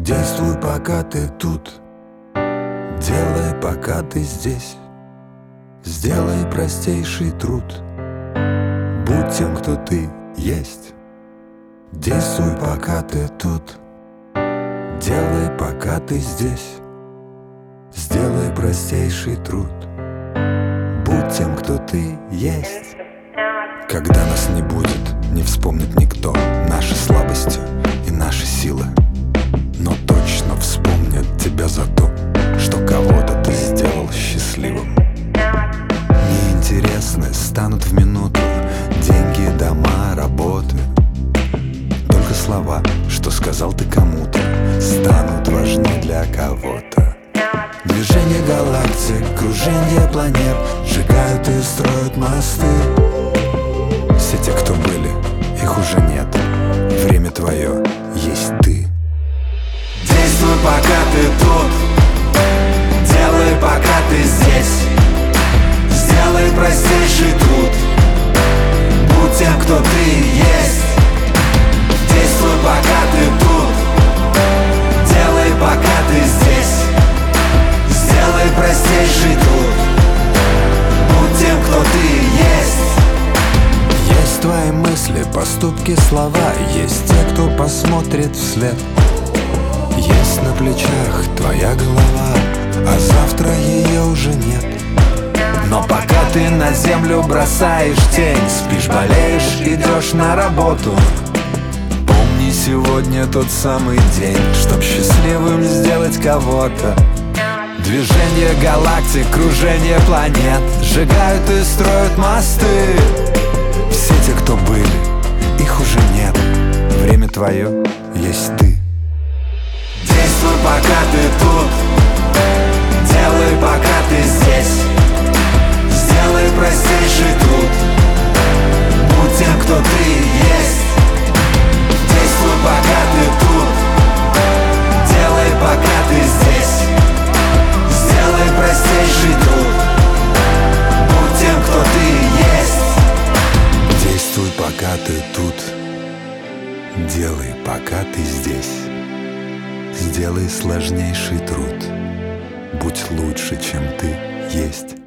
Действуй, пока ты тут. Делай, пока ты здесь. Сделай простейший труд. Будь тем, кто ты есть. Действуй, пока ты тут. Делай, пока ты здесь. Сделай простейший труд. Будь тем, кто ты есть. Когда нас не будет, не вспомнит никто наши слабости и наши силы. Но точно вспомнят тебя за то, что кого-то ты сделал счастливым. Неинтересны станут в минуту деньги, дома, работы. Только слова, что сказал ты кому-то, станут важны для кого-то. Движение галактик, кружение планет сжигают и строят мосты. Все те, кто были, их уже нет. Время твое есть ты. Действуй, пока ты тут. Делай, пока ты здесь. Сделай простейший труд. Будь тем, кто ты есть. Действуй, пока ты тут. Делай, пока ты здесь. Сделай простейший труд. Будь тем, кто ты есть. Есть твои мысли, поступки, слова. Есть те, кто посмотрит вслед. Есть на плечах твоя голова, а завтра ее уже нет. Но пока ты на землю бросаешь тень, спишь, болеешь, идешь на работу, помни, сегодня тот самый день, чтоб счастливым сделать кого-то. Движение галактик, кружение планет сжигают и строят мосты. Все те, кто были, их уже нет. Время твое есть ты. Действуй, пока ты тут. Делай, пока ты здесь. Сделай простейший труд. Будь тем, кто ты есть. Действуй, пока ты тут. Делай, пока ты здесь. Сделай простейший труд. Будь тем, кто ты есть. Действуй, пока ты тут. Делай, пока ты здесь. Сделай сложнейший труд. Будь лучше, чем ты есть.